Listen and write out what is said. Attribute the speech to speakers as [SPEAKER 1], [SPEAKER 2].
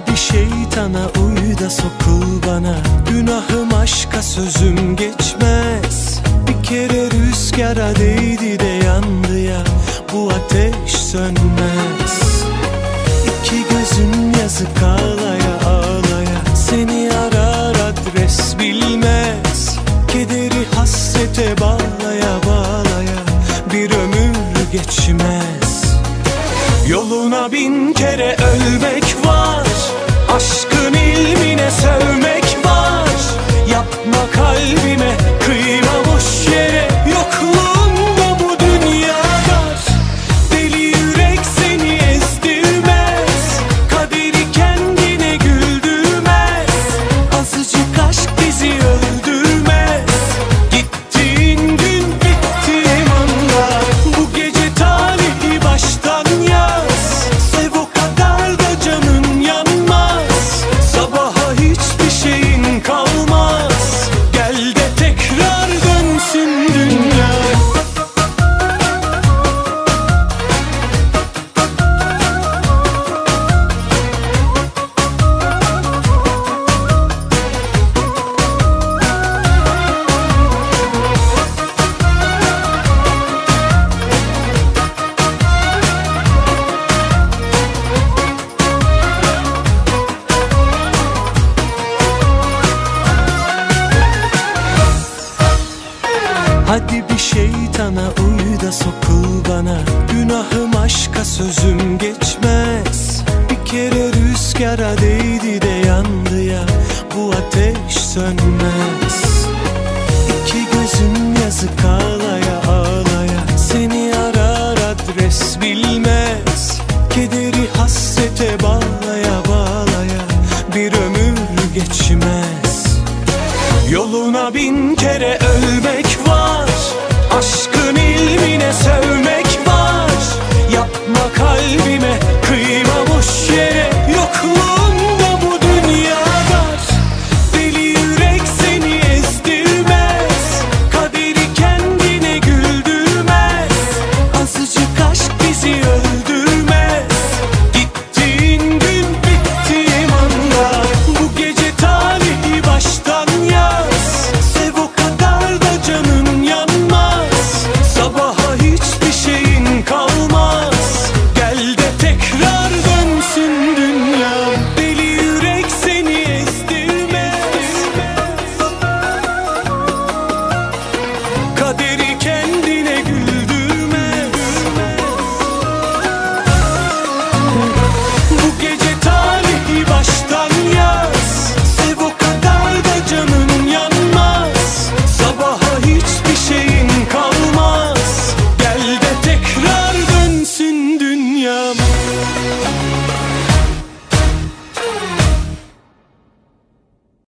[SPEAKER 1] bir şeytana uy da sokul bana. Günahım aşka sözüm geçmez. Bir kere rüzgara değdi de yandı ya, bu ateş sönmez. İki gözüm yazık ağlaya ağlaya, seni arar adres bilmez. Kederi hasrete bağlaya bağlaya, bir ömür geçmez. Yoluna bin kere ölmek var, aşkın ilmine sövmek var. Yapma kalbime, kıyma boş yere, yokluğunda bu dünya dar. Deli yürek seni ezdirmez, kaderi kendine güldürmez. Azıcık aşk bizi öldürmez, gittiğin gün bittiğim anda. Bu gece talihi baştan yaz, sev o kadar da canın yanmaz. Sabaha hiçbir şeyin kalmaz, gel de tekrar dönsün dünya. Hadi bir şeytana uy da sokul bana. Günahım aşka sözüm geçmez. Bir kere rüzgara değdi de yandı ya, bu ateş sönmez. İki gözüm yazık ağlaya ağlaya, seni arar adres bilmez. Kederi hasrete bağlaya bağlaya, bir ömür geçmez. Yoluna bin